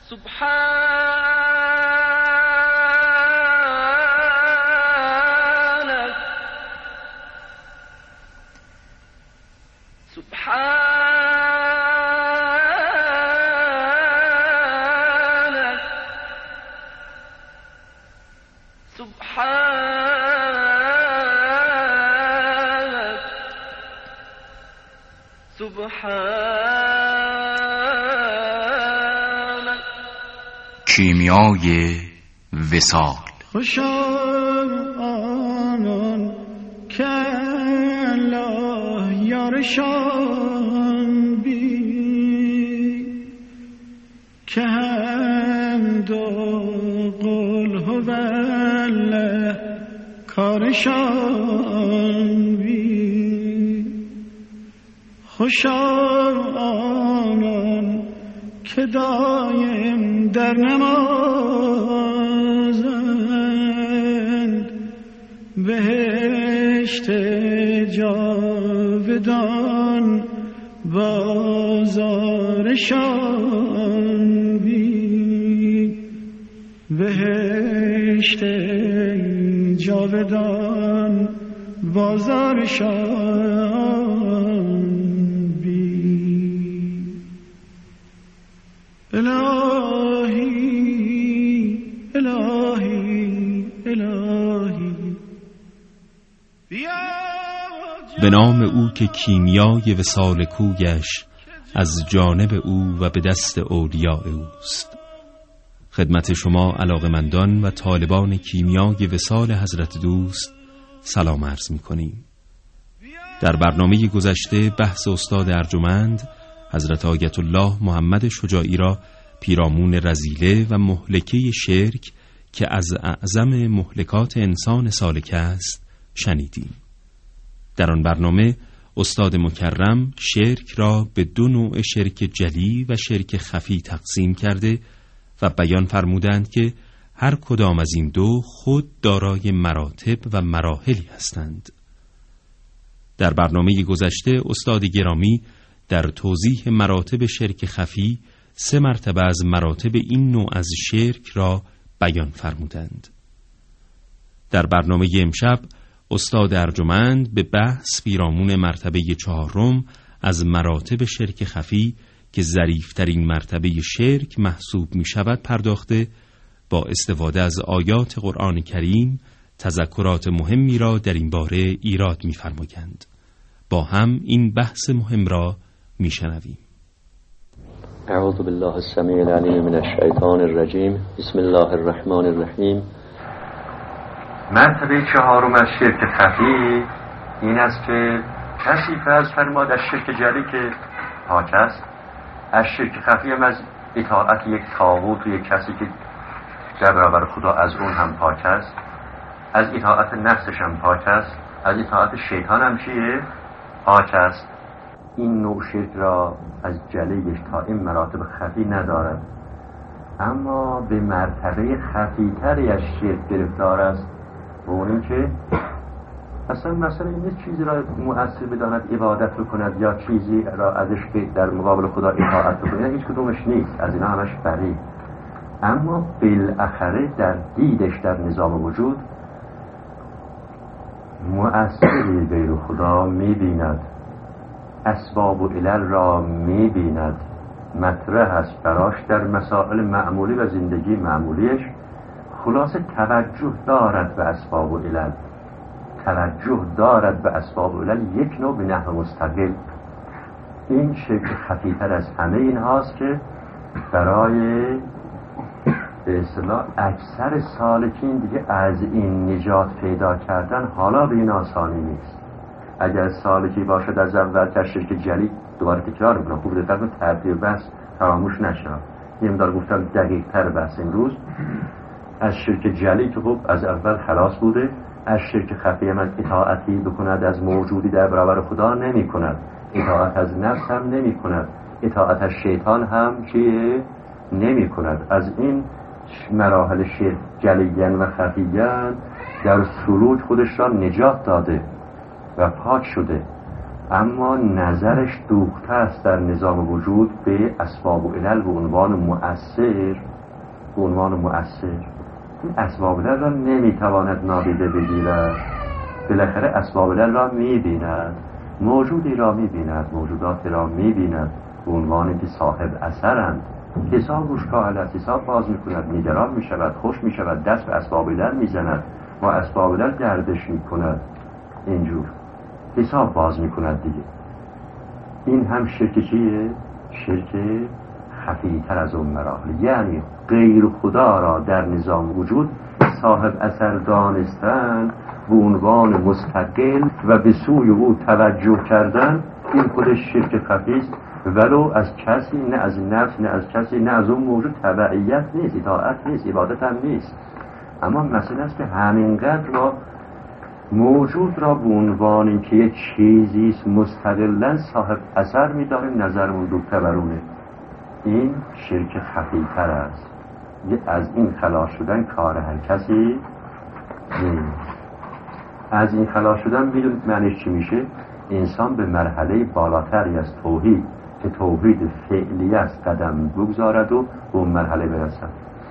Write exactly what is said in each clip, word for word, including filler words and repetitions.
سبحانك سبحانك سبحانك سبحانك. کیمیای وصال. خوش آنان که الله یارشان بی که حمد و قل هو الله کارشان بی. خوش آنان که دایم در نمازند بهشت جاودان بازارشان بی. بهشت جاودان بازارشان بی. الهی الهی الهی به نام او که کیمیای وصال کویش از جانب او و به دست اولیاء اوست. خدمت شما علاقمندان و طالبان کیمیای وصال حضرت دوست سلام عرض می کنیم. در برنامه گذشته بحث استاد ارجمند حضرت آیت الله محمد شجاعی را پیرامون رذیله و مهلکه شرک که از اعظم مهلکات انسان سالک است شنیدیم. در آن برنامه استاد مکرم شرک را به دو نوع شرک جلی و شرک خفی تقسیم کرده و بیان فرمودند که هر کدام از این دو خود دارای مراتب و مراحلی هستند. در برنامه گذشته استاد گرامی در توضیح مراتب شرک خفی سه مرتبه از مراتب این نوع از شرک را بیان فرمودند. در برنامه امشب استاد ارجمند به بحث پیرامون مرتبه چهارم از مراتب شرک خفی که ظریف‌ترین مرتبه شرک محسوب می شود پرداخته، با استفاده از آیات قرآن کریم تذکرات مهمی را در این باره ایراد می فرمایند. با هم این بحث مهم را می شنویم. اعوذ بالله السمیع العلیم من الشیطان الرجیم. بسم الله الرحمن الرحیم. مرتبه چهارم از شرک خفی این است که کسی فرض فرماد از شرک جلی که پاک است، از شرک خفی هم از اطاعت یک طاغوت و یک کسی که در برابر خدا از اون هم پاک است، از اطاعت نفسش هم پاک است، از اطاعت شیطان هم چیه؟ پاک است. این نوع شرک را از جلیش تا این مراتب خفی ندارد، اما به مرتبه خفی‌تری از شرک گرفتار است و اون که اصلا مثلا این چیزی را مؤثر بداند عبادت بکند یا چیزی را ازش در مقابل خدا اطاعت بکند، هیچ کدومش نیست، از اینا همش بری. اما بالاخره در دیدش در نظام وجود مؤثری غیر خدا می‌بیند، اسباب و علل را می‌بیند، مطرح است براش در مسائل معمولی و زندگی معمولیش. خلاصه توجه دارد به اسباب و علل، توجه دارد به اسباب و علل یک نوع به نحو مستقل. این شکل خفی‌تر از همه این هاست که برای به اصطلاح اکثر سالکین دیگه از این نجات پیدا کردن حالا به این آسانی نیست. اگر سالکی باشد از اول در شرک جلی، دوباره تکرار میکنم خوب دقت کنید ترتیب بحث فراموش نشه، یه مقدار گفتم دقیق تر بحث امروز. از شرک جلی که خب از اول خلاص بوده، از شرک خفی هم از اطاعتی بکند از موجودی در برابر خدا نمی کند، اطاعت از نفس هم نمی کند، اطاعت از شیطان هم چیه نمی کند. از این مراحل شرک جلیان و خفیان در سلوک خودش را نجات داده و پاک شده اما نظرش دوخته است در نظام وجود به اسباب و علل به عنوان مؤثر. به عنوان مؤثر این اسباب علل را نمیتواند نادیده بگیرد. بالاخره اسباب علل را میبیند، موجودی را میبیند، موجوداتی را میبیند به عنوانی که صاحب اثرند. حساب روش کاهل است، حساب باز میکند، نگران میشود، خوش میشود، دست به اسباب علل میزند، با اسباب علل گردش میکند، اینجور حساب باز میکند دیگه. این هم شرک چیه؟ شرک خفی‌تر از اون مراحل، یعنی غیر خدا را در نظام وجود صاحب اثر دانستن به عنوان مستقل و به سوی او توجه کردن. این خودش شرک خفی است، ولو از کسی، نه از نفس، نه از کسی، نه از اون موجود تبعیت نیست، اطاعت نیست، عبادت هم نیست. اما مسئله است که همینقدر را موجود را به عنوان این که یک چیزی است مستقلا صاحب اثر می‌داریم، نظرمون دوخته برونه. این شرک خفی‌تر است. از این خلاص شدن کار هر کسی نیست. از این خلاص شدن میدونید معنیش چی میشه؟ انسان به مرحله بالاتری از توحید که توحید فعلی است قدم بگذارد و به اون مرحله برسد.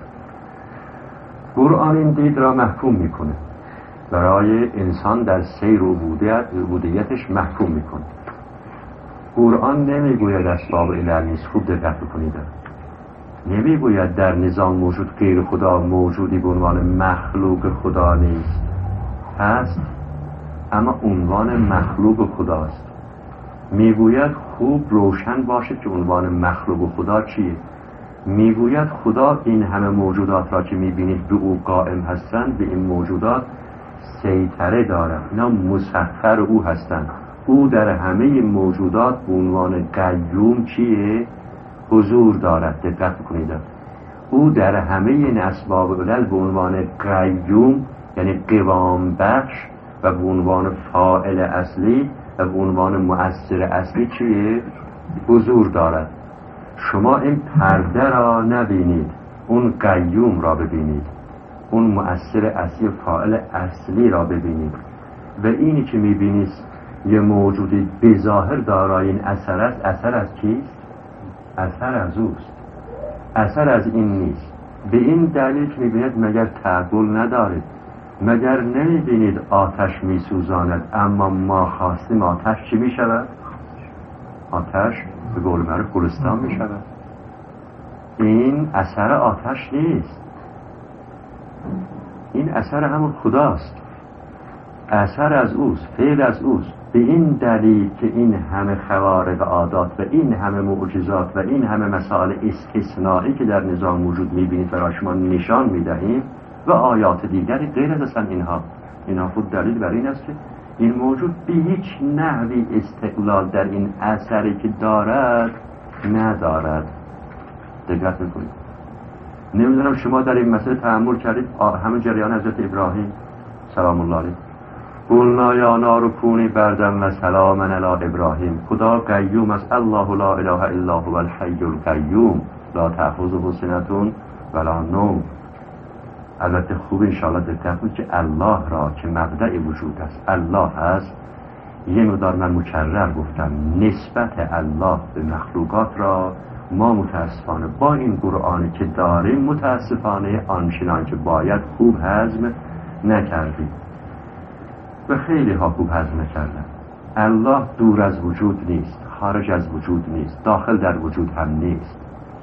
قرآن این دید را محکوم میکنه، برای انسان در سیر و عبودیتش محکوم میکنه. قرآن نمیگوید اسباب علل نیست، خوب دقت بکنید، نمیگوید در نظام موجود غیر خدا موجودی به عنوان مخلوق خدا نیست، هست اما عنوان مخلوق خداست. میگوید خوب روشن باشد که عنوان مخلوق خدا چیه. میگوید خدا این همه موجودات را که میبینید به او قائم هستند، به این موجودات سیطره دارد، اینا مسخر او هستند. او در همه موجودات به عنوان قیوم چیه؟ حضور دارد. دقت بکنید، او در همه این اسباب علل به عنوان قیوم یعنی قوام بخش و به عنوان فاعل اصلی و به عنوان مؤثر اصلی چیه؟ حضور دارد. شما این پرده را نبینید، اون قیوم را ببینید، اون مؤثر اصلی و فاعل اصلی را ببینید. و اینی که میبینید یه موجودی بظاهر دارای این اثر است، اثر از کیست؟ اثر از اوست، اثر از این نیست. به این دلیل که میبینید مگر تعقل ندارید؟ مگر نمیبینید آتش میسوزاند اما ما خواستیم آتش چی میشود؟ آتش به قول معروف گلستان میشود. این اثر آتش نیست، این اثر همون خداست، اثر از اوست، فعل از اوست. به این دلیل که این همه خوارق عادات و این همه معجزات و این همه مسائل استثنایی که در نظام وجود میبینید برای شما نشان میدهیم و آیات دیگری غیر از اصلا اینها اینها خود دلیل بر این است که این موجود به هیچ نحوی استقلال در این اثری که دارد ندارد. دقت میکنید. نمیدونم شما در این مسئله تأمل کردید، همون جریان حضرت ابراهیم سلام الله علیه، قلنا یا نار کونی بردن و سلاما علی ابراهیم. خدا قیوم است، الله لا اله الا هو الحی القیوم لا تأخذه سنة ولا نوم. البته خوب انشاءالله دقت کنید که الله را که مبدأ وجود است الله هست، یه مقدار من مکرر گفتم نسبت الله به مخلوقات را ما متاسفانه با این قرآنی که داریم متاسفانه آنچنان که باید خوب هضم نکردیم و خیلی ها خوب هضم نکردن. الله دور از وجود نیست، خارج از وجود نیست، داخل در وجود هم نیست،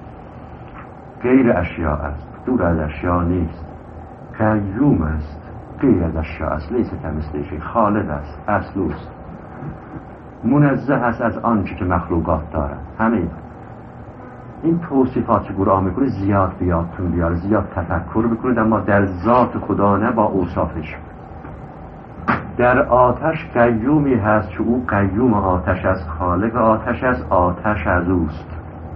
غیر اشیاء است، دور از اشیاء نیست، قیوم است، غیر از اشیاء است، لیس کمثله شیء، خالق است، اصلوست، منزه است از آنچه که مخلوقات دارند. همین این توصیفات که قرآن میکنه زیاد بیادتون بیاره، زیاد تفکر بکنید، اما در ذات خدا نه با اوصافش. در آتش قیومی هست که او قیوم آتش است، خالق آتش است، آتش از اوست.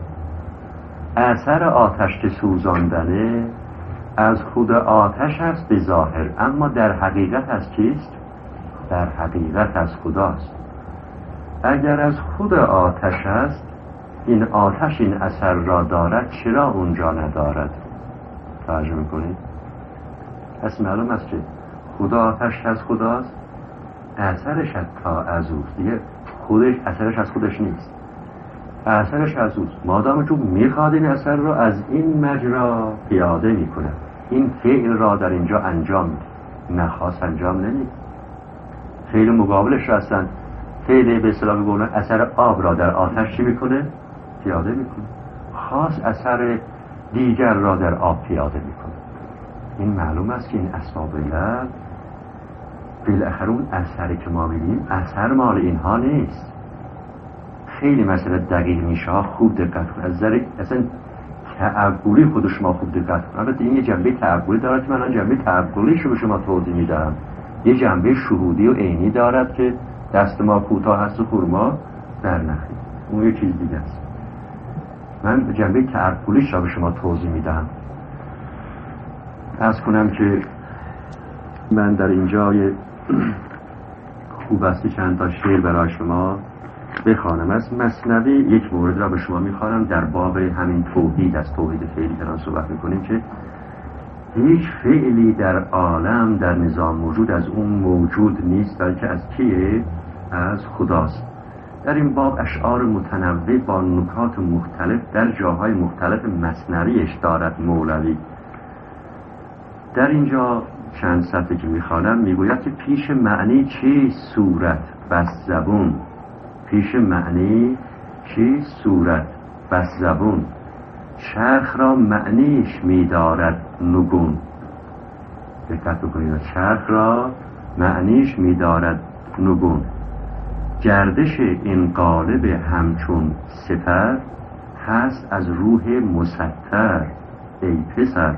اثر آتش که سوزاندنه از خود آتش است به ظاهر، اما در حقیقت از کیست؟ در حقیقت از خداست. اگر از خود آتش است، این آتش این اثر را دارد، چرا اونجا ندارد؟ توجه میکنید؟ پس معلوم است که خدا آتش از خداست، اثرش تا از اوست. دیگه خودش اثرش از خودش نیست، اثرش از اوست. مادام چون میخواد این اثر رو از این مجرا پیاده میکنه، این فعل را در اینجا انجام میده، نخواست انجام نمیده. فعل مقابلش را هستن، فعل به اصطلاح بگویم اثر آب را در آتش چی میکنه؟ پیاده میکنه. خاص اثر دیگر را در آب پیاده میکنه. این معلوم است که این اسباب علت بالاخره اون اثری که ما میبینیم اثر مال اینها نیست. خیلی مسئله دقیق میشه ها، خوب دقت کن. از نظر اصلا تعقلی خود شما خوب دقت کن. البته این یه جنبه تعقلی دارد که من جنبه تعقلیش رو به شما توضیح میدم، یه جنبه شهودی و عینی دارد که دست ما کوتاه هست و خورما در نخید، اون یه چیز دیگه است. من جنبه تعقلیش رو به شما توضیح میدم. عرض کنم که من در اینجا خوب است چند تا شعر برای شما بخوانم از مثنوی. یک مورد را به شما میخوانم در باب همین توحید، از توحید فعلی دارن صحبت میکنیم که هیچ فعلی در عالم در نظام موجود از اون موجود نیست، بلکه از کیه؟ از خداست. در این باب اشعار متنوع با نکات مختلف در جاهای مختلف مثنویش دارد مولوی. در اینجا چند صفحه که میخوانم میگوید که پیش معنی چی صورت بس زبون، پیش معنی چی صورت بس زبون، چرخ را معنیش میدارد نگون. دقت بکنید، چرخ را معنیش میدارد نگون. گردش این قالب همچون سپر هست از روح مستر ای پسر.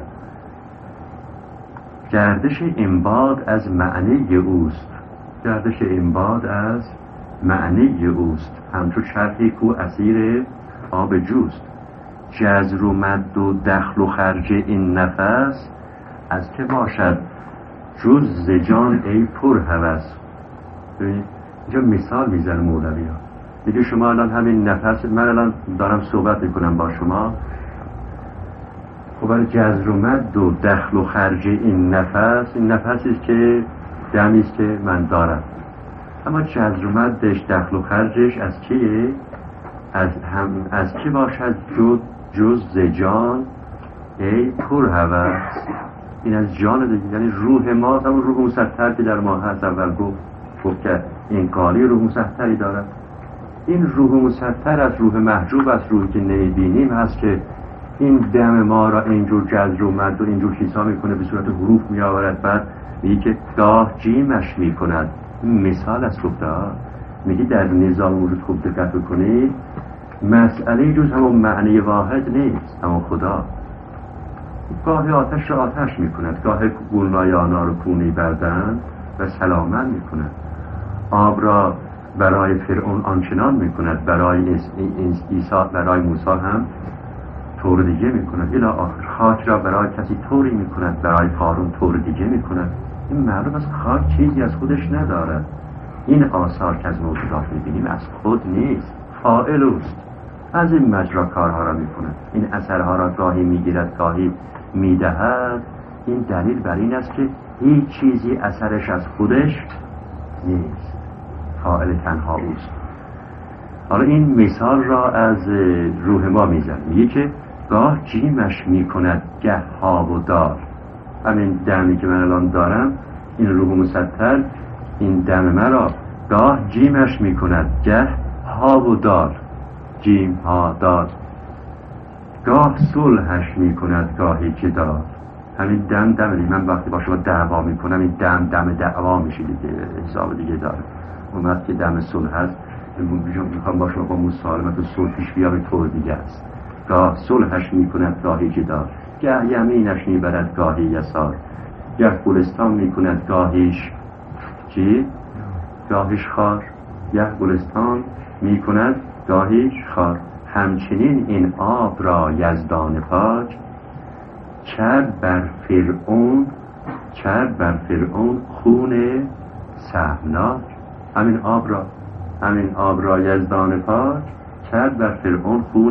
گردش انباد از معنی اوست، گردش انباد از معنی اوست، همچون چرخی کو اسیر آب جوست. جزر و مد و دخل و خرج این نفس از که باشد جز ز جان ای پر هوس. اینجا مثال میزنه مولوی ها، میگه شما الان همین نفس، من الان دارم صحبت میکنم با شما، خب جزر و مد و دخل و خرج این نفس، این نفسی که دمی است که من دارم، اما جزر و مدش دخل و خرجش از کیه؟ از هم از کی باشد جز جز ز جان ای پر هوس. این از جان دیگه، یعنی روح ما، همون روح مسطر که در ما هست. اول گفت گفت که این قالی روح مسطری دارد. این روح مسطر از روح محجوب، از روحی که نمیبینیم هست که این دم ما را اینجور جزر و مد و اینجور چیزها میکنه، به صورت حروف میآورد. بعد میگه که گاه جیمش میکند. مثال از گفته ها میگه در نظام وجود خوب دقت بکنید، مسئله جز همون معنی واحد نیست، همون خدا. گاهی آتش را آتش میکند، گاهی گلنای آنها رو کونی بردن و سلامت میکند. آب را برای فرعون آنچنان میکند، برای عیسی، برای موسی هم طور دیگه میکند. الی آخر خاک را برای کسی طوری میکند، برای قارون طور دیگه میکند. این معلوم است خاک چیزی از خودش ندارد. این آثار که از موجودات میبینیم از خود نیست، فاعل اوست، از این مجرا کارها را میکند. این اثرها را گاهی میگیرد گاهی میدهد. این دلیل بر این است که هیچ چیزی اثرش از خودش نیست، فاعل تنها اوست. حالا این مثال را از روح ما میزن، میگه که گاه جیمش میکند گه ها و دار. همین دمی که من الان دارم، این روح مسطر، این دم مرا گاه جیمش میکند گه ها و دار، جیم ها دار. گاه صلحش میکند گاهی که دار. همین دم دم دیگه، من وقتی با شما دعوا میکنم، این دم دم دعوا میشه دیگه، حساب دیگه داره. اون وقت که دم صلح هست، میخوام با شما با مسالمت و صلح پیش بیا، به طور دیگه است. گاه صلحش میکند گاهی که دار، گه یمینش میبرد گاهی یسار، گه گلستان میکند گاهیش چی؟ گاهیش خار، گه گلستان میکند گاهیش خار. همچنین این آب را یزدان پاک کرد بر فرعون، کرد بر فرعون خون سهمناک. همین آب را، همین آب را یزدان پاک کرد بر فرعون خون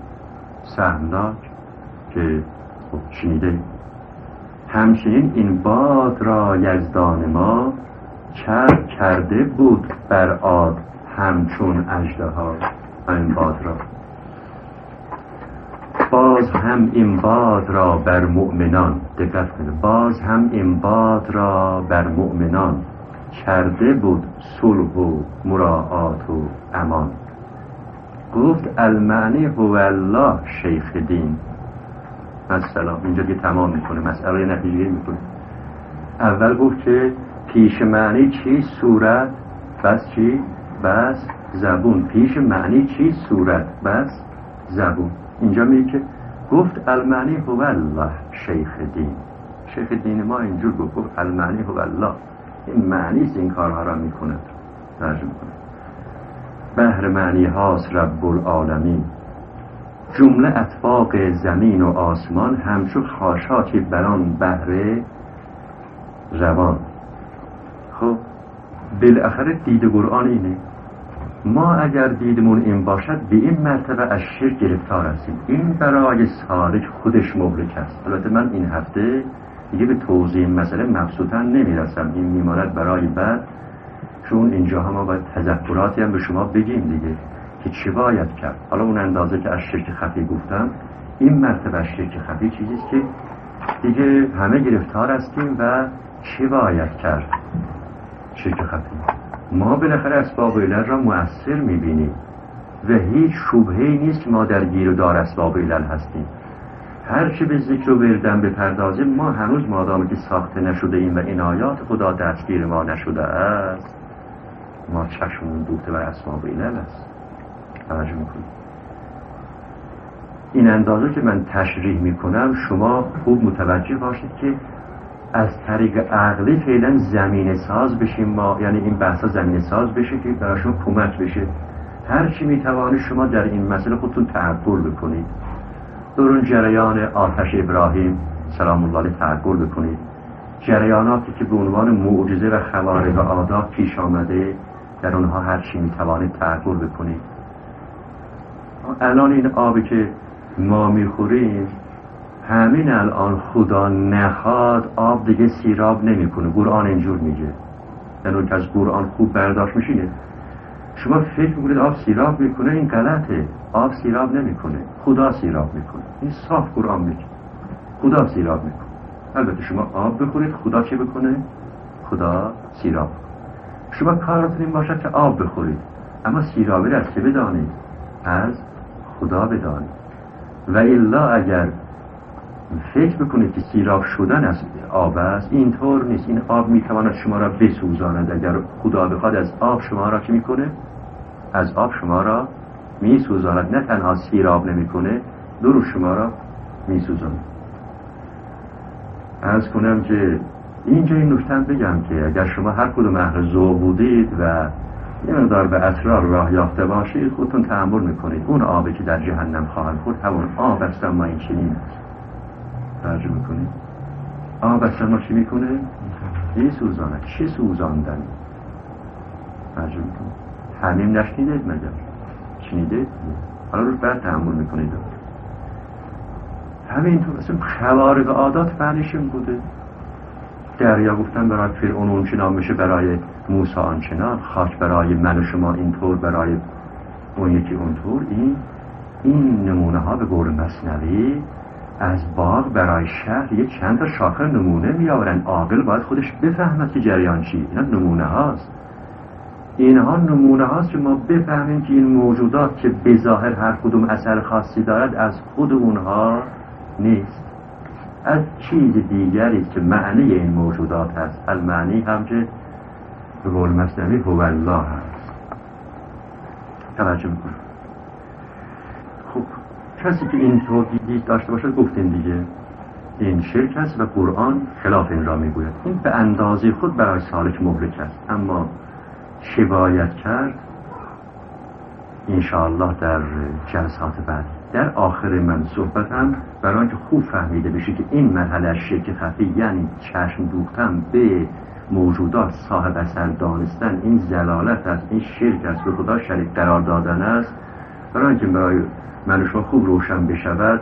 سهمناک که خب شنیده. همچنین این باد را یزدان ما کرد کرده بود بر آب همچون اژدها این باد را. باز هم این باد را بر مؤمنان، دقت کنید، باز هم این باد را بر مؤمنان کرده بود صلح و مراعات و امان. گفت المعنی هو الله شیخ دین. مثلا اینجا که تمام میکنه مسئله نتیجه میکنه. اول گفت که پیش معنی چی؟ صورت. بس چی؟ بس زبون. پیش معنی چی؟ صورت. بس زبون. اینجا میگه که گفت المعنی هو الله شیخ دین. شیخ دین ما اینجور گفت گفت المعنی هو الله. این معنیست این کارها را میکنه، ترجمه کنه. بحر معنی هاست رب العالمین، جمله اطباق زمین و آسمان همچو خاشاکی بران بحر روان. خب بالاخره دید قرآن اینه. ما اگر دیدمون این باشد به این مرتبه از شرک گرفتار هستیم. این برای سالک خودش مهلک است. البته من این هفته دیگه به توضیح مسئله مبسوطا نمیرسم، این میماند برای بعد، چون اینجا هم ما باید تذکراتی هم به شما بگیم دیگه که چه باید کرد. حالا اون اندازه که از شرک خفی گفتم، این مرتبه از شرک خفی چیزیست که دیگه همه گرفتار هستیم و چه باید کرد. شرک خفی ما بالاخره اسباب علل را مؤثر میبینیم و هیچ شبهه‌ای نیست که ما در گیر و دار اسباب علل هستیم. هر چه به ذکر و وردن بپردازیم، ما هنوز مادامی که ساخته نشده ایم و عنایات خدا دستگیر ما نشده است، ما چشمون دوخته بر اسباب علل است. توجه میکنید؟ این اندازه که من تشریح میکنم شما خوب متوجه باشید که از طریق عقلی فعلا زمینه ساز بشیم ما، یعنی این بحثا زمینه ساز بشه که برای شما کمک بشه. هر چی میتوانید شما در این مسئله خودتون تعقل بکنید. در اون جریان آتش ابراهیم سلام الله علیه تعقل بکنید. جریاناتی که به عنوان معجزه و خوارق عادات پیش آمده، در اونها هر چی میتوانید تعقل بکنید. الان این آبی که ما میخوریم، همین الان خدا نخواد آب دیگه سیراب نمیکنه. قرآن اینجور میگه، یعنی که از قرآن خوب برداشت میشینه. شما فکر میکنید آب سیراب میکنه، این غلطه. آب سیراب نمیکنه، خدا سیراب میکنه. این صاف قرآن میگه خدا سیراب میکنه. البته شما آب بخورید، خدا چه بکنه؟ خدا سیراب. شما کارتون این باشد که آب بخورید، اما سیرابی را از که بدانید؟ از خدا بدانید. و الا اگر فکر بکنید که سیراب شدن از آب است، اینطور نیست. این آب میتواند شما را بسوزاند. اگر خدا بخواد از آب شما را چه میکنه؟ از آب شما را میسوزاند. نه تنها سیراب نمیکنه، درو شما را میسوزاند. عرض کنم که اینجا این نکته بگم که اگر شما هر کدوم اهل ذوق بودید و یه مقدار به اسرار راه یافته باشید، خودتون تأمل میکنید اون آبی که در جهنم خواهند خورد همون آب است، اما این چنین است. توجه میکنید؟ آب است اما چی میکنه؟ یه سوزانه. چه سوزاندن؟ توجه میکنید؟ همین نشنیدید مگر؟ شنیدید؟ حالا رو بعد تأمل میکنید. همینطور اصلا خوارق عادات فعلشون بوده. دریا گفتن برای فرعون اونچنان بشه، برای موسی آنچنان، خاک برای من و شما اینطور، برای اون یکی اونطور. این این نمونه ها به قول مثنوی از باغ برای شهر یه چند تا شاخه نمونه میآورن. عاقل باید خودش بفهمد که جریان چی. اینا نمونه هاست. اینها نمونه هاست که ما بفهمیم که این موجودات که به ظاهر هر کدوم اثر خاصی دارد از خود اونها نیست، از چیز دیگری که معنی این موجودات هست. المعنی هم که به قول مثنوی هو الله هست. توجه میکنم. خب کسی که این طور دید داشته باشد گفتیم دیگه این شرک است و قرآن خلاف این را میگوید. این به اندازه خود برای سالک مهلک است. اما چه باید کرد؟ انشاءالله در جلسات بعد در آخر من صحبتم برای آنکه خوب فهمیده بشه که این مرحله از شرک خفی، یعنی چشم دوختن به موجودات صاحب اثر دانستن، این ضلالت است، این شرک است، به خدا شریک قرار دادن است. برای آنکه برای من و شما خوب روشن بشود،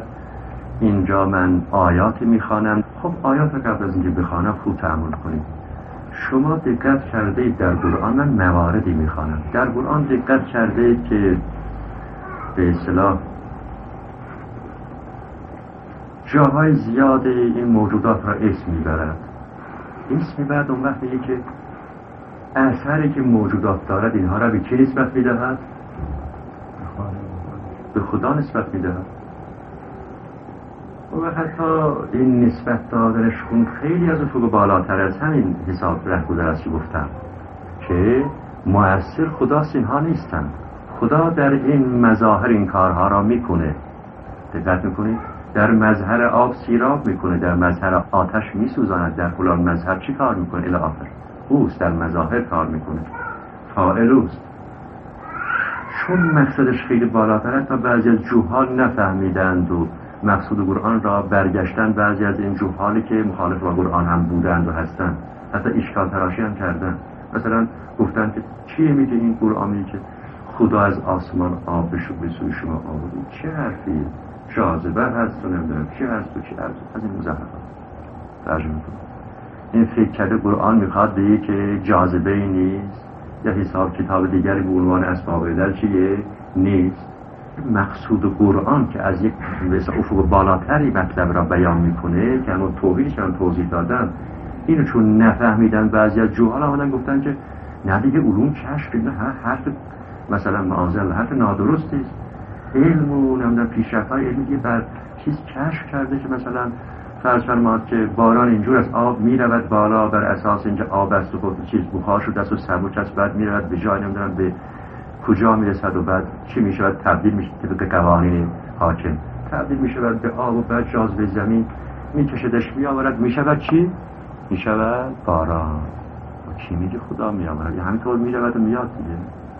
اینجا من آیاتی میخوانم. خب آیات قبل از اینکه بخوانم خوب تأمل کنید. شما دقت کرده اید در قرآن، من مواردی میخوانم در قرآن دقت کرده اید که به اصطلاح جاهای زیاده این موجودات را اسم میبرد. اسم میبرد اون وقت میگه که اثری که موجودات دارد اینها را به کی نسبت میدهد؟ به خدا نسبت میدهد. و حتی این نسبت دادنشون خیلی از افق بالاتر از همین حساب رهگذر است که گفتم که مؤثر خداست، اینها نیستن. خدا در این مظاهر این کارها را میکنه. دقت میکنید؟ در مظهر آب سیراب میکنه، در مظهر آتش میسوزاند، در فلان مظهر چی کار میکنه الی آخر. اوست در مظاهر کار میکنه، فاعل اوست. چون مقصدش خیلی بالاتر است و بعضی از جوهال نفهمیدند و مقصود قرآن را برگشتن، بعضی از این جوهالی که مخالف با قرآن هم بودند و هستند حتی اشکال تراشی هم کردن. مثلا گفتن که چیه میگه این قرآن میگه که خدا از آسمان آب بشو به سوی شما آورد؟ چه حرفی؟ جاذبه هست و نمیدونم چی هست و چی هست. از این مزخرفات ترجمه کنم. این فکر کرده قرآن میخواد بگه که جاذبه ای نیست یا حساب کتاب دیگری به عنوان اسباب علل چیه؟ نیست. مقصود قرآن که از یک افق بالاتری مطلب را بیان میکنه که همون توحیدش هم توضیح دادن، اینو چون نفهمیدن بعضی از جوهال آمدن گفتن که نه دیگه علوم کشف نه، حرف مثلا معاذالله حرف نادرستی است. علم و نمیدونم پیشرفت‌های علمی دیگه بر چیز کشف کرده که مثلا فرض فرماد که باران اینجور از آب میرود بالا بر اساس اینجا آب است و خود چیز بخار شده است و سبک است، بعد میرود به جای نمیدونم به کجا میرسد و بعد چی میشود؟ تبدیل میشه طبق قوانین حاکم، تبدیل میشود به آب و بعد جاذبه زمین میکشدش میآورد میشود چی؟ میشود باران. و کی میگه خدا میآورد؟ یا همینطور میرود و میاد دیگه.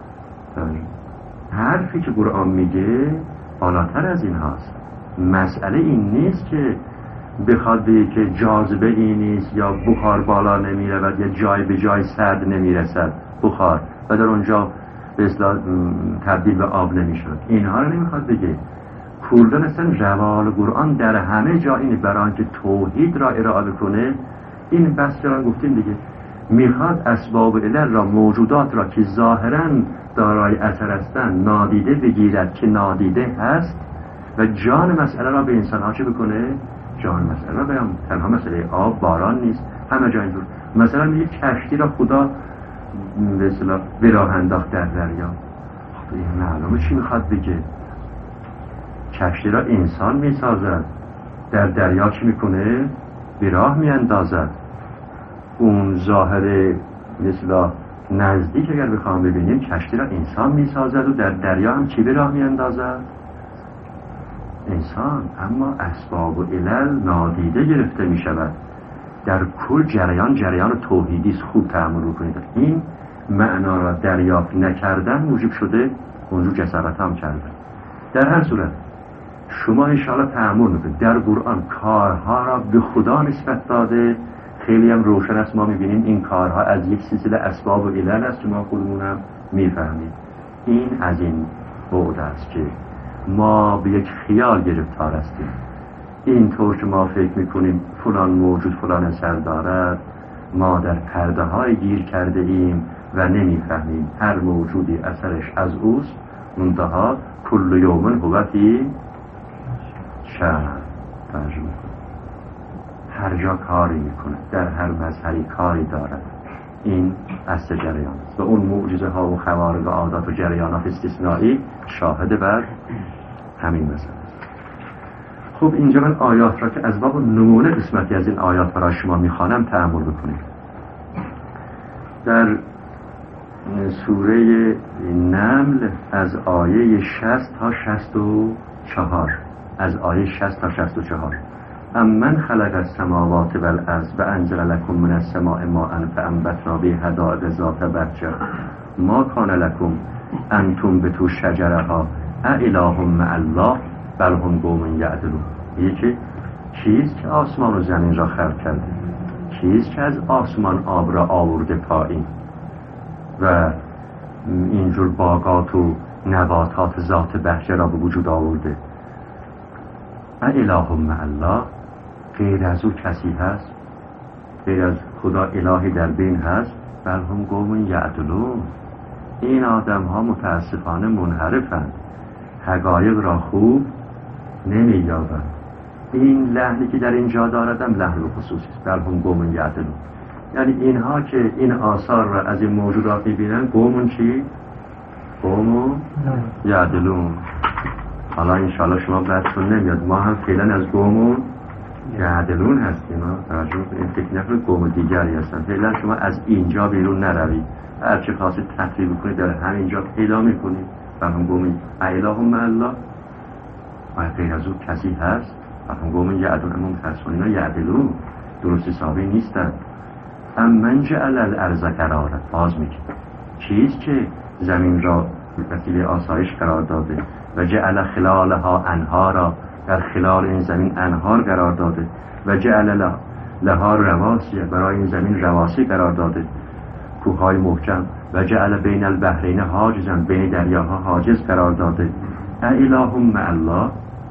حرفی که قرآن میگه بالاتر از این هاست. مسئله این نیست که بخواد بگه که جاذبه این نیست یا بخار بالا نمیرود یا جای به جای سرد نمیرسد بخار و در اونجا به اصطلاح تبدیل به آب نمیشد. اینها رو نمیخواد بگه. کلن اصلا روال قرآن در همه جا اینه برای آنکه توحید را ارائه بکنه. این بس جران گفتیم دیگه، میخواد اسباب علل را، موجودات را که ظاهرا دارای اثر هستند نادیده بگیرد که نادیده هست و جان مسئله را به انسان ها چه بکنه؟ جان مسئله را بیان. تنها مسئله آب باران نیست، همه جا اینجور. مثلا میگه کشتی را خدا به اصطلاح به راه انداخت در دریا. خب این معلومه چی میخواد بگه. کشتی را انسان میسازد، در دریا چی میکنه؟ به راه میاندازد. اون ظاهر مثلا نزدیک اگر بخوام ببینیم کشتی را انسان میسازد و در دریا هم چی به راه میاندازد؟ انسان. اما اسباب و علل نادیده گرفته میشود. در کل جریان جریان توحیدی است. خوب تأمل کنید. این معنا را دریافت نکردن موجب شده اونجور جسارت هم کردن. در هر صورت شما انشاءالله تأمل میکنید در قرآن کارها را به خدا نسبت داده. خیلی هم روشن است، ما میبینیم این کارها از یک سلسله اسباب و علل است که ما خودمون هم میفهمیم. این از این بعد است که ما به یک خیال گرفتار هستیم. این طور که ما فکر میکنیم فلان موجود فلان اثر دارد، ما در پرده های گیر کرده ایم و نمیفهمیم هر موجودی اثرش از اوست. منتها کل یومن هو فی شأن. ترجمه هر جا کاری میکنه، در هر مظهری کاری دارد. این اصل جریان است و اون معجزه ها و خوارق و عادات و جریانات استثنایی شاهد بر همین مسئله است. خب اینجا من آیات را که از باب نمونه قسمتی از این آیات برای شما میخوانم تأمل بکنید. در سوره نمل از آیه شصت تا شصت و چهار، از آیه شصت تا شصت و چهار، امن خلق السماوات والارض و انزل لكم من السماء ماء فانبتنا به حدائق ذات بهجة ما کان لكم ان تنبتوا شجرها اإله مع الله بل هم قوم یعدلون. یکی چیز که آسمان و زمین را خلق کرده، چیز که از آسمان آب را آورده پایین و اینجور باغات و نباتات ذات بهجه را به وجود آورده. اإله مع الله، غیر از او کسی هست؟ غیر از خدا الهی در بین هست، بل هم قوم یعدلون. این آدم ها متاسفانه منحرفند، حقایق را خوب نمی‌یابند. این لحنی که در اینجا داردم لحن خصوصی است، بل هم قوم یعدلون. یعنی اینها که این آثار را از این موجودات می‌بینن، قومون چی؟ قوم یعدلون. حالا انشاءالله شما بعدتون نمیاد، ما هم فعلا از قومون یعدلون هستیم. توجه این فکر نکنید قوم دیگری هستن. فعلا شما از اینجا بیرون نروید، هر چه خواستید تفریح بکنید در همینجا پیدا میکنید. فهم قوم اله مع الله، آیا غیر از او کسی هست؟ فهم قوم یعدلون. اما متاسفانه اینا یعدلون درست حسابی نیستن. امن جعل الارض قرارا، باز میگه چیز که زمین را وسیله آسایش قرار داده و جعل خلالها انهارا، در خلال این زمین انهار قرار داده و جعل لها رواسی، برای این زمین رواسی قرار داده، کوههای محکم، و جعل بین البحرین حاجزا، بین دریاها حاجز قرار داده. اله مع الله،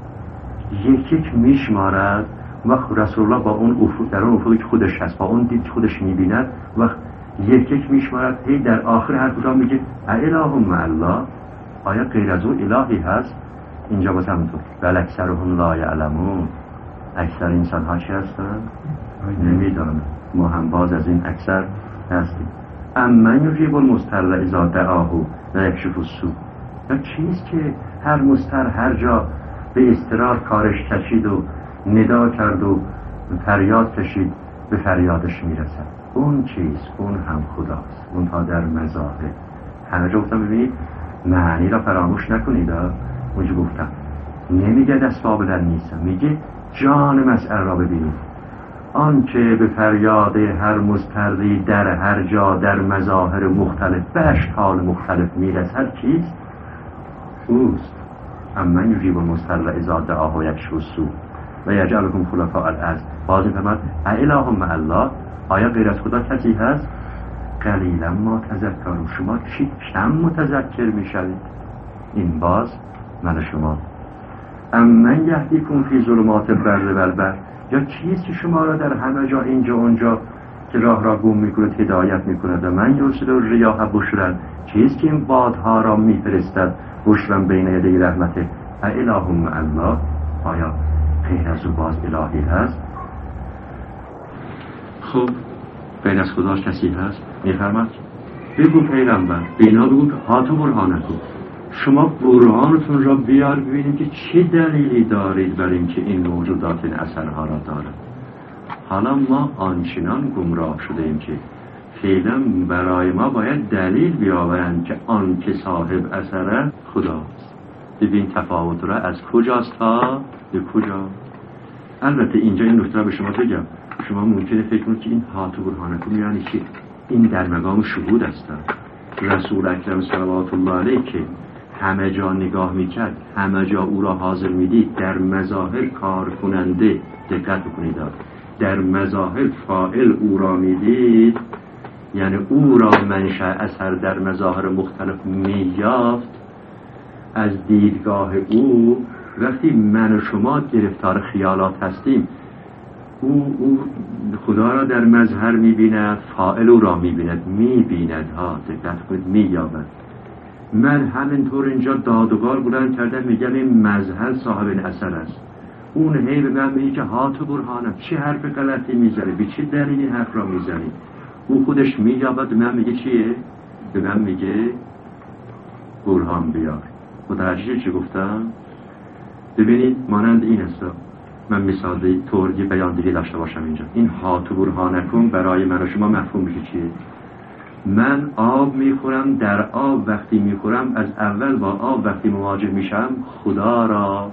یک یک میشمارد و رسول الله با اون افق، در اون افقی که خودش هست، با اون دید خودش میبیند و یک یک میشمارد. هی در آخر هر کدام میگه اله مع الله، آیا غیر از او الهی هست؟ اینجا باز همونطور بل اکثرهم لا یعلمون، اکثر انسان ها چی هستن؟ نمیدانن. ما هم باز از این اکثر هستیم. امن یجیب المضطر اذا دعاه و یکشف السوء، یا چیست که هر مضطر هر جا به اضطرار کارش کشید و ندا کرد و فریاد کشید به فریادش میرسد. اون چیز اون هم خداست. اون تا در مظاهر همه جا گفتم ببینید معنی را فراموش نکنید. اونجا گفتم نمیگه اسباب در نیستم، میگه جان مسئله را ببینید. آن که به فریاد هر مضطری در هر جا در مظاهر مختلف به اشکال مختلف میرسد کیست؟ اوست. امن یجیب المضطر اذا دعاه و یکشف السوء و یجعلکم خلفاء الارض. باز میفرماد اله مع الله، آیا غیر از خدا کسی هست؟ قلیلا ما تذکرون، شما چی کم متذکر میشوید. این باز من شما. امن یهدیکم فی ظلمات البر والبحر، یا چیزی که شما را در همه جا اینجا اونجا که راه را گم میکند هدایت میکند. و من یرسل الریاح بشرا، چیزی که این بادها را میفرستد بشرا بین یدی رحمته. اله مع الله، آیا غیر از او باز الهی هست؟ خب غیر از خدا کسی هست؟ میفرماد بگو پیغمبر، بینا بگو هاتو برهانکم، شما برهانتون را بیار ببینید که چه دلیلی دارید برای اینکه این موجودات این اثرها را دارد. حالا ما آنچنان گمراه شده ایم که فعلا برای ما باید دلیل بیاورند که آن که صاحب اثر خداست. ببین تفاوت را از کجاست تا به کجا. البته اینجا این نکته را به شما بگم، شما ممکنه فکر کنید که این هاتو برهانکم یعنی چی؟ این در مقام شهود است. رسول اکرم صلوات الله علیه که همه جا نگاه میکرد، همه جا او را حاضر میدید، در مظاهر کار کننده، دقت بکنید، در مظاهر فاعل او را میدید، یعنی او را منشأ اثر در مظاهر مختلف مییافت. از دیدگاه او وقتی من و شما گرفتار خیالات هستیم، او, او خدا را در مظهر میبیند، فاعل او را میبیند، میبیند ها، دقت کنید، مییابد. من همینطور اینجا دادگار بلند کردم میگم این مظهر صاحب اثر است، اون هی به من میگه که هاتو برهانم، چه حرف غلطی میزنی، به چه دلیلی حرف را میزنی. او خودش مییابد، به من میگه چیه؟ به من میگه برهان بیار. متوجه چی گفتم؟ ببینید مانند این است. من مثال طوری بیان دیگه داشته باشم اینجا. این هاتو برهانکم برای من و شما مفهوم میشه چیه؟ من آب میخورم، در آب وقتی میخورم از اول با آب وقتی مواجه میشم خدا را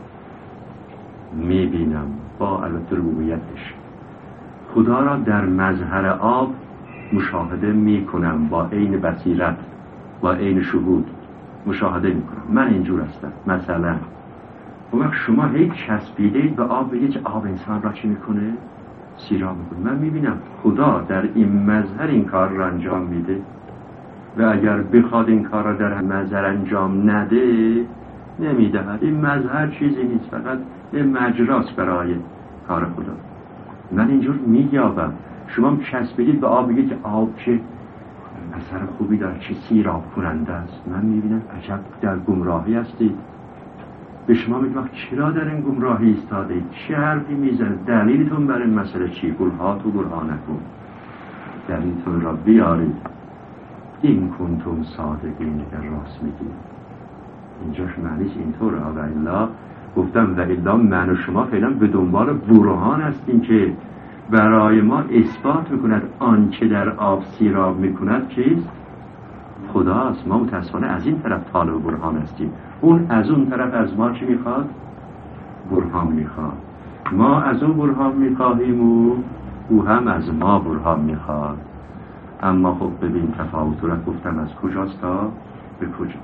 میبینم با البته ربوبیتش. خدا را در مظهر آب مشاهده میکنم با عین بصیرت، با عین شهود مشاهده میکنم. من اینجور هستم. مثلا اون وقت شما هیچ چسبیدید به آب، بگید که آب انسان را چی میکنه؟ سیراب میکنه. من میبینم خدا در این مظهر این کار را انجام میده و اگر بخواد این کار را در مظهر انجام نده نمیدهد. این مظهر چیزی نیست، فقط یه مجراست برای کار خدا. من اینجور مییابم. شما چسبیدید به آب، بگید که آب چه اثر خوبی داره، چه سیراب کننده است. من میبینم عجب در گمراهی هستید. به شما میگم چرا در این گمراهی ایستادید؟ چه حرفی میزنید؟ دلیلتون برای این مسئله چی؟ قل هاتوا برهانکم، دلیلتون را بیارید. این کنتم صادقین، در راست میگید. اینجاش معنیش اینطوره. و الا گفتم و الا من و شما فعلا به دنبال برهان هستیم که برای ما اثبات میکند آنچه در آب سیراب میکند چیست؟ خداست. ما متاسفانه از این طرف طالب برهان هستیم. اون از اون طرف از ما چی میخواد؟ برهان میخواد. ما از اون برهان میخواهیم و او هم از ما برهان میخواد. اما خب ببین تفاوت را گفتم از کجاست تا به کجا.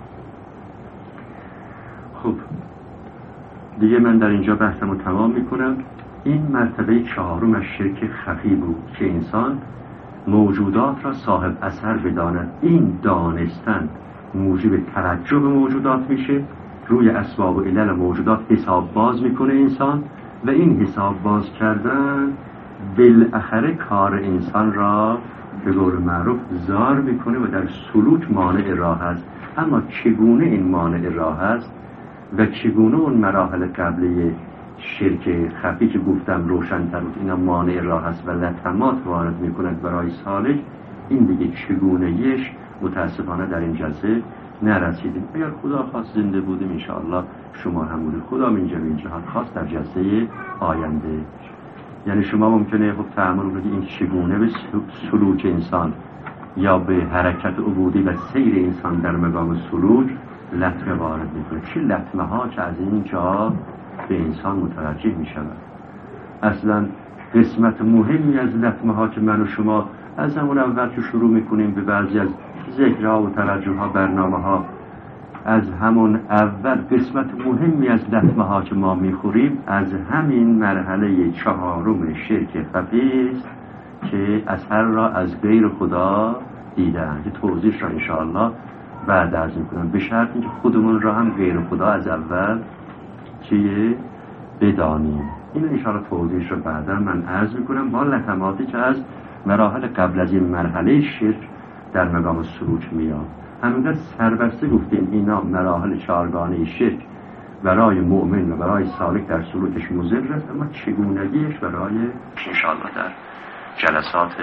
خب دیگه من در اینجا بحثمو تمام میکنم. این مرتبه چهارم از شرک خفی بود که انسان موجودات را صاحب اثر بداند. این دانستن موجب توجه به موجودات میشه، روی اسباب و علل موجودات حساب باز میکنه انسان، و این حساب باز کردن بالاخره کار انسان را به قول معروف زار میکنه و در سلوک مانع راه است. اما چگونه این مانع راه است و چگونه اون مراحل قبلی شرک خفی که گفتم روشن‌تر بود اینا مانع راه است و لطمات وارد میکند برای سالک، این دیگه چگونه‌ایش متاسفانه در این جلسه نرسیدیم. اگر خدا خواست زنده بودیم انشاءالله شما هم بودید، خدا من جمیع جهان خواست در جلسه آینده. یعنی شما ممکنه خب تعامل کنید این چگونه به سلوک انسان یا به حرکت عبودی و سیر انسان در مقام سلوک لطمه وارد میکنه. چه لطمه ها که از اینجا به انسان متوجه می شود. اصلا قسمت مهمی از لطمه ها که من و شما از همون اول که شروع میکنیم به بعضی از ذکرها و توجه ها برنامه ها، از همون اول قسمت مهمی از لطمه ها که ما میخوریم از همین مرحله چهارم شرک خفی است که اثر را از غیر خدا دیدن، که توضیح را انشاءالله بعد عرض میکنم، به شرط اینکه خودمون را هم غیر خدا از اول چیه بدانیم. این انشاءالله توضیح را بعدا من عرض میکنم با لطماتی که از مراحل قبل از این مرحله شرک در مقام سلوک میاد. همینقدر سربسته گفتیم اینا مراحل چهارگانه شرک برای مؤمن و برای سالک در سلوکش مضر است، اما چگونگیش برای انشاءالله در جلسات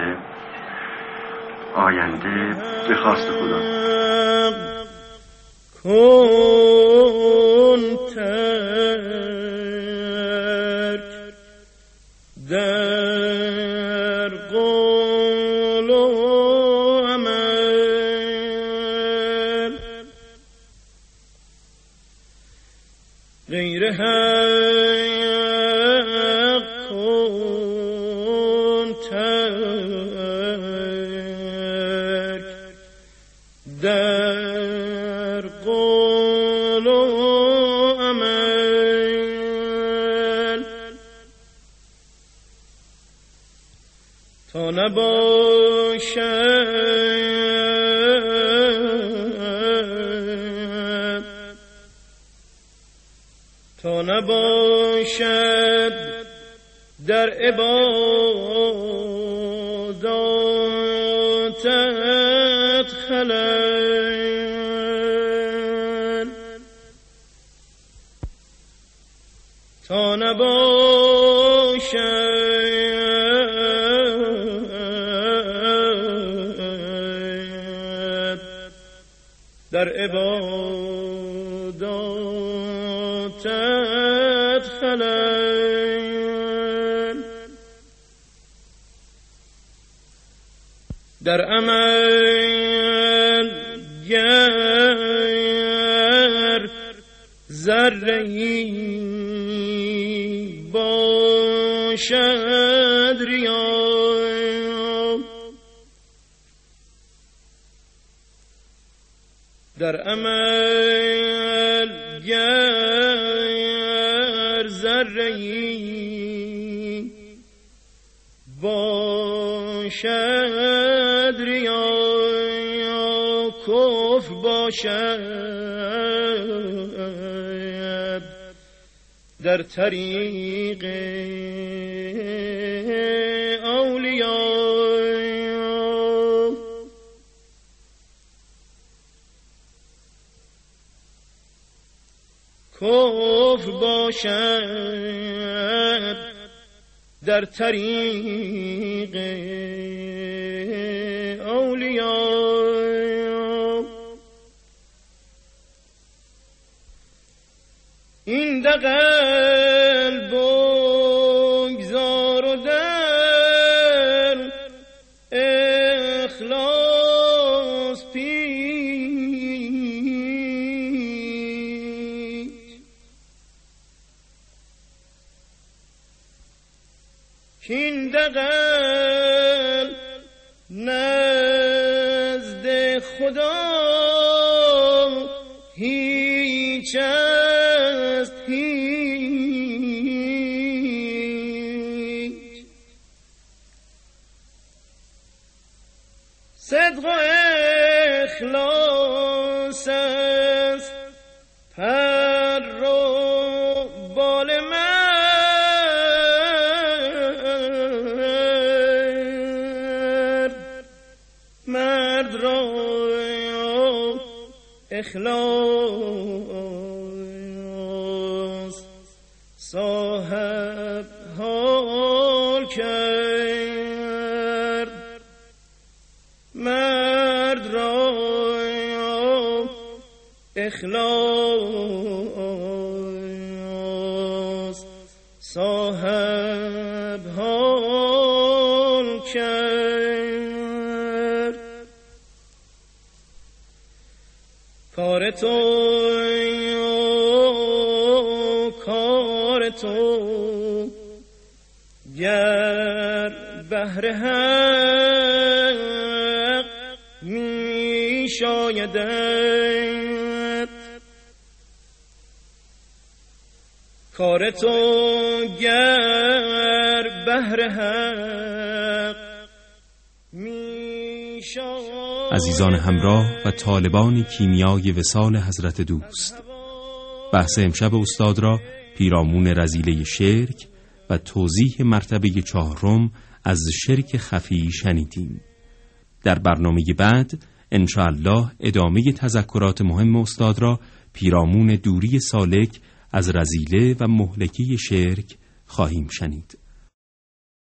آینده به خواست خدا. کن ترک در قول و عمل غیر حق کن ترک در قول و عمل تا نباشد تا نباشد در عباداتت خلل، تا نباشد در عباداتت خلل، در عمل گر ذره‌ای باشد ریا، در عمل گر ذره‌ای باشد ریا، کفر باشد در طریق اولیا، کفر باشد در طریق اولیاء. این دقل بگذار و دل اخلاص پیش. این دقل نزد خدا هیچ است هیچ. صدق و اخلاص است پر و بال مرد. مرد را اخلاص صاحب حال کرد. مرد را اخلاص صاحب حال کرد. کار تو کار تو گر بهر حق می شایدت. کار تو گر بهر حق می شاید. عزیزان همراه و طالبان کیمیای وصال حضرت دوست، بحث امشب استاد را پیرامون رذیله شرک و توضیح مرتبه چهارم از شرک خفی شنیدیم. در برنامه بعد انشاءالله ادامه تذکرات مهم استاد را پیرامون دوری سالک از رذیله و مهلکی شرک خواهیم شنید.